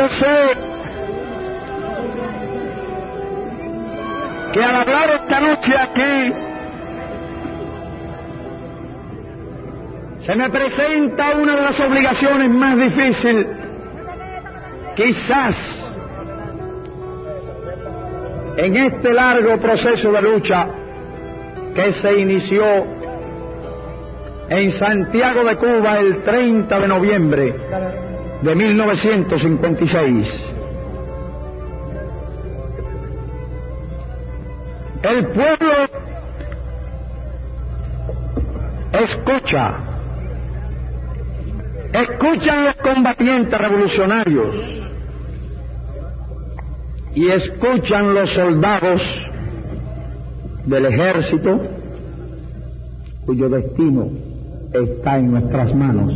Yo sé que al hablar esta noche aquí se me presenta una de las obligaciones más difíciles, quizás, en este largo proceso de lucha que se inició en Santiago de Cuba el 30 de noviembre de 1956. El pueblo escuchan los combatientes revolucionarios y escuchan los soldados del ejército cuyo destino está en nuestras manos.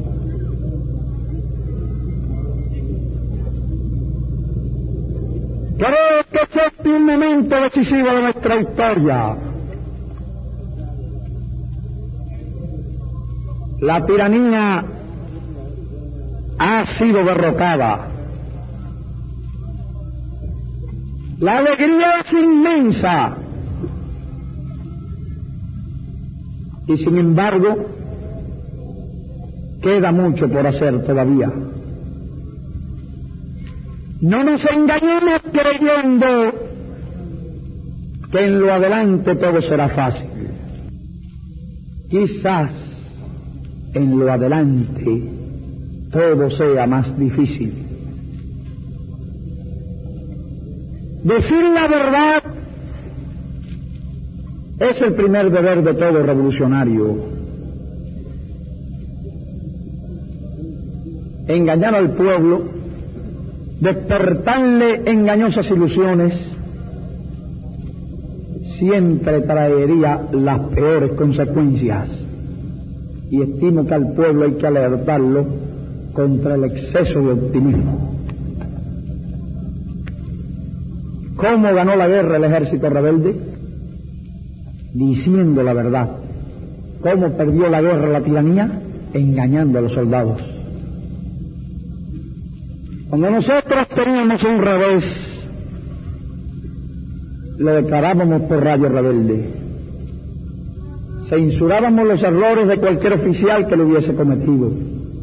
Creo que este es un momento decisivo de nuestra historia. La tiranía ha sido derrocada. La alegría es inmensa. Y sin embargo, queda mucho por hacer todavía. No nos engañemos creyendo que en lo adelante todo será fácil. Quizás en lo adelante todo sea más difícil. Decir la verdad es el primer deber de todo revolucionario. Engañar al pueblo, despertarle engañosas ilusiones, siempre traería las peores consecuencias. Y estimo que al pueblo hay que alertarlo contra el exceso de optimismo. ¿Cómo ganó la guerra el ejército rebelde? Diciendo la verdad. ¿Cómo perdió la guerra la tiranía? Engañando a los soldados. Cuando nosotros teníamos un revés, lo declarábamos por rayo rebelde. Censurábamos los errores de cualquier oficial que lo hubiese cometido.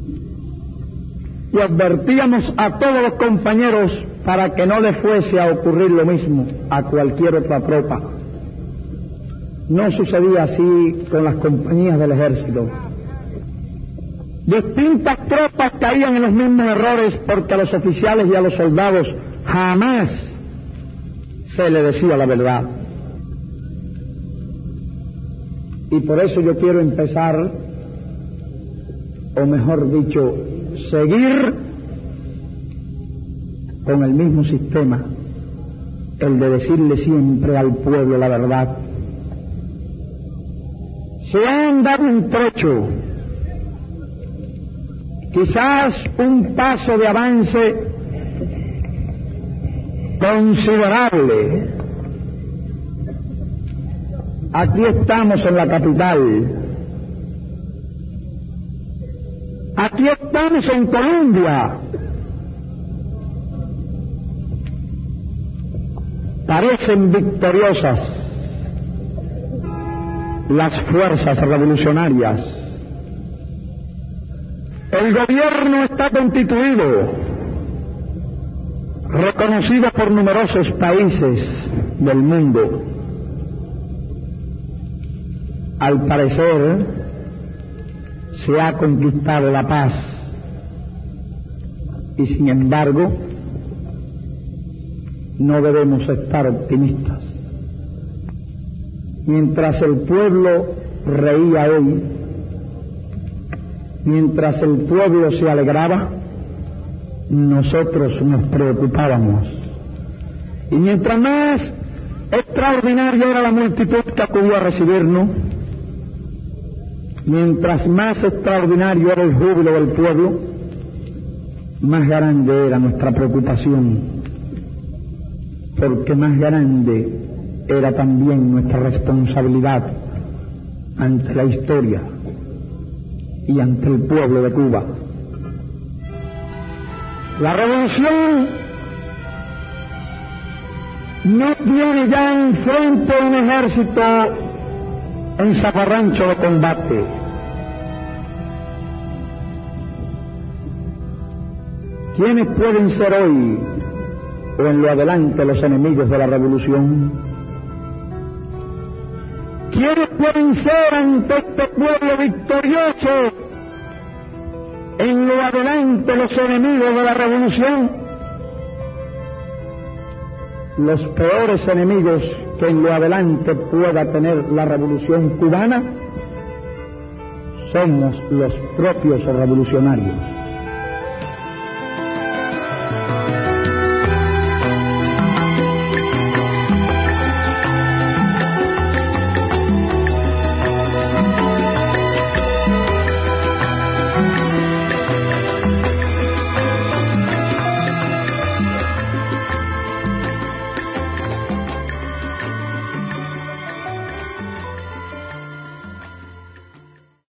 Y advertíamos a todos los compañeros para que no les fuese a ocurrir lo mismo a cualquier otra tropa. No sucedía así con las compañías del ejército. Distintas tropas caían en los mismos errores porque a los oficiales y a los soldados jamás se les decía la verdad. Y por eso yo quiero empezar, o mejor dicho, seguir con el mismo sistema, el de decirle siempre al pueblo la verdad. Se han dado un trecho, quizás un paso de avance considerable. Aquí estamos en la capital. Aquí estamos en Colombia. Parecen victoriosas las fuerzas revolucionarias. El gobierno está constituido, reconocido por numerosos países del mundo. Al parecer, se ha conquistado la paz, y sin embargo, no debemos estar optimistas. Mientras el pueblo reía hoy, mientras el pueblo se alegraba, nosotros nos preocupábamos. Y mientras más extraordinaria era la multitud que acudió a recibirnos, mientras más extraordinario era el júbilo del pueblo, más grande era nuestra preocupación, porque más grande era también nuestra responsabilidad ante la historia y ante el pueblo de Cuba. La revolución no tiene ya enfrente un ejército en zafarrancho de combate. ¿Quiénes pueden ser hoy o en lo adelante los enemigos de la revolución? ¿Quiénes pueden ser ante este pueblo victorioso en lo adelante los enemigos de la revolución? Los peores enemigos que en lo adelante pueda tener la revolución cubana somos los propios revolucionarios.